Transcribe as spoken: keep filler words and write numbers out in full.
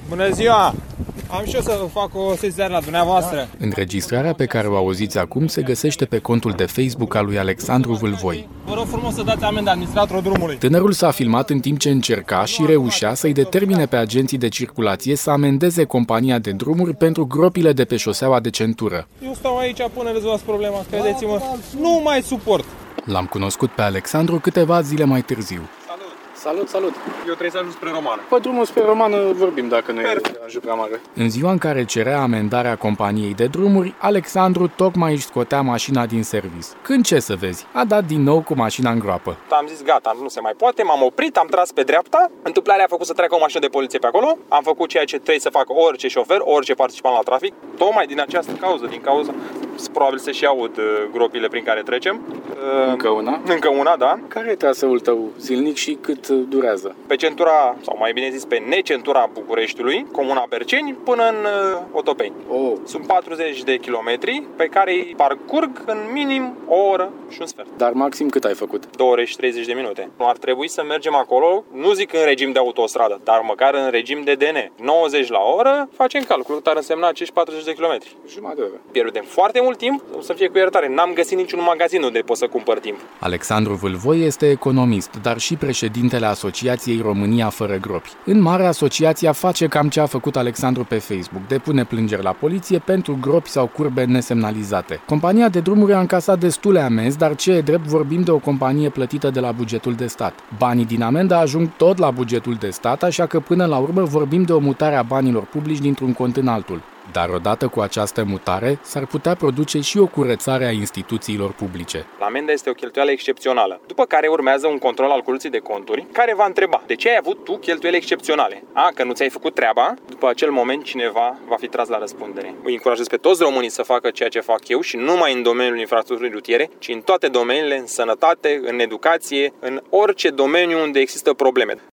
Bună ziua! Am și eu să fac o sesizare la dumneavoastră. Înregistrarea pe care o auziți acum se găsește pe contul de Facebook al lui Alexandru Vâlvoi. Vă rog frumos să dați amendă administratorul drumului. Tânărul s-a filmat în timp ce încerca și reușea să-i determine pe agenții de circulație să amendeze compania de drumuri pentru gropile de pe șoseaua de centură. Eu stau aici până rezolvați problema, credeți-mă, nu mai suport. L-am cunoscut pe Alexandru câteva zile mai târziu. Salut, salut! Eu trebuie să ajung spre Romană. Pe drumul spre Romană vorbim dacă nu e prea mare. În ziua în care cerea amendarea companiei de drumuri, Alexandru tocmai își scotea mașina din servis. Când ce să vezi, a dat din nou cu mașina în groapă. Am zis gata, nu se mai poate, m-am oprit, am tras pe dreapta. Întâmplarea a făcut să treacă o mașină de poliție pe acolo. Am făcut ceea ce trebuie să facă orice șofer, orice participant la trafic. Tocmai din această cauză, din cauza, probabil să și aud gropile prin care trecem. Încă una? Încă una, da. Care e traseul tău zilnic și cât durează? Pe centura, sau mai bine zis pe necentura Bucureștiului, comuna Berceni, până în uh, Otopeni. Oh. Sunt patruzeci de kilometri pe care îi parcurg în minim o oră și un sfert. Dar maxim cât ai făcut? două ore și treizeci de minute. Ar trebui să mergem acolo, nu zic în regim de autostradă, dar măcar în regim de D N. nouăzeci la oră, facem calcul, dar însemna acești patruzeci de kilometri. Jumătate de oră. Pierdem foarte mult timp, o să fie cu iertare. N-am găsit niciun magazin unde pot să cumpăr timp. Alexandru Vâlvoi este economist, dar și președintele Asociației România Fără Gropi. În mare, asociația face cam ce a făcut Alexandru pe Facebook, depune plângeri la poliție pentru gropi sau curbe nesemnalizate. Compania de drumuri a încasat destule amenzi, dar ce e drept, vorbim de o companie plătită de la bugetul de stat. Banii din amendă ajung tot la bugetul de stat, așa că până la urmă vorbim de o mutare a banilor publici dintr-un cont în altul. Dar odată cu această mutare, s-ar putea produce și o curățare a instituțiilor publice. Amenda este o cheltuială excepțională, după care urmează un control al Curții de Conturi, care va întreba de ce ai avut tu cheltuieli excepționale. A, că nu ți-ai făcut treaba, după acel moment cineva va fi tras la răspundere. Îi încurajez pe toți românii să facă ceea ce fac eu și nu numai în domeniul infrastructurii rutiere, ci în toate domeniile, în sănătate, în educație, în orice domeniu unde există probleme.